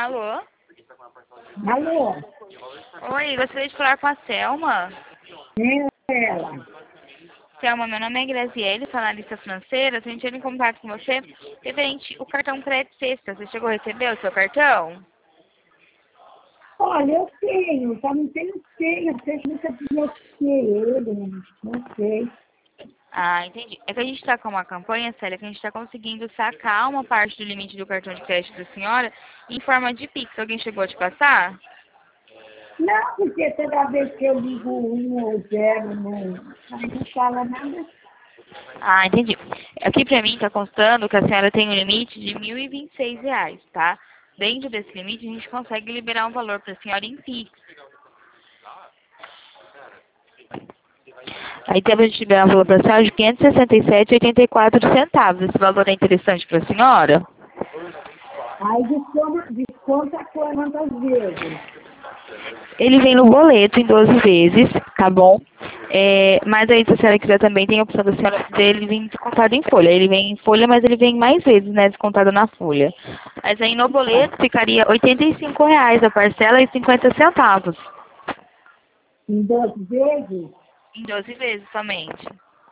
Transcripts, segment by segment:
Alô? Alô? Oi, gostaria de falar com a Selma. Quem é ela? Selma, meu nome é Graziele, sou analista financeira. Estou entrando em contato com você referente o cartão Crédito Sexta. Você chegou a receber o seu cartão? Olha, eu tenho, só não tenho senha, você nunca desbloqueei ele, não sei. Ah, entendi. É que a gente está com uma campanha, Célia, que a gente está conseguindo sacar uma parte do limite do cartão de crédito da senhora em forma de Pix. Alguém chegou a te passar? Não, porque toda vez que eu ligo 1 ou 0, não fala nada. Ah, entendi. Aqui pra mim tá constando que a senhora tem um limite de R$ 1.026, tá? Dentro desse limite a gente consegue liberar um valor pra senhora em Pix. Aí temos a gente liberar um valor pra senhora de R$ 567,84. Esse valor é interessante pra senhora? Aí desconta quantas vezes? Ele vem no boleto em 12 vezes, tá bom? Mas aí, se a senhora quiser também, tem a opção da senhora dele vir descontado em folha. Ele vem em folha, mas ele vem mais vezes, né? Descontado na folha. Mas aí no boleto ficaria R$ 85 a parcela e 50 centavos. Em 12 vezes? Em 12 vezes somente.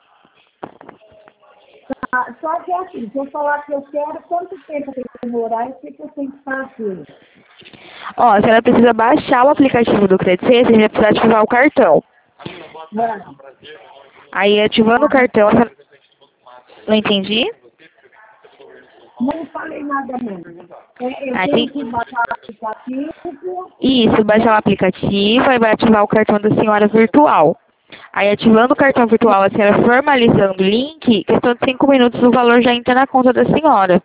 Ah, só que assim, se eu falar que eu quero, quanto tempo tem que demorar e o que eu tenho que fazer? Ó, a senhora precisa baixar o aplicativo do Credit Safe e vai precisar ativar o cartão. Não, Aí, ativando o cartão, não entendi? não falei nada não. Eu Aí tenho tem... que baixar o aplicativo. Isso, baixar o aplicativo e vai ativar o cartão da senhora virtual. Aí, ativando o cartão virtual, a senhora formalizando o link, questão de 5 minutos, o valor já entra na conta da senhora.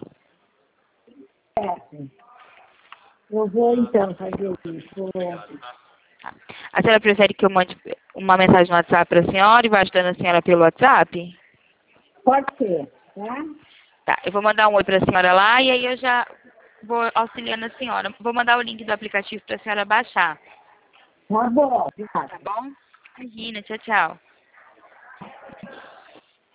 Certo. Eu vou então fazer isso. A senhora prefere que eu mande uma mensagem no WhatsApp para a senhora e vá ajudando a senhora pelo WhatsApp? Pode ser, tá? Tá, eu vou mandar um oi para a senhora lá e aí eu já vou auxiliando a senhora. Vou mandar o link do aplicativo para a senhora baixar. Tá bom, Tá bom? Imagina, tchau, tchau.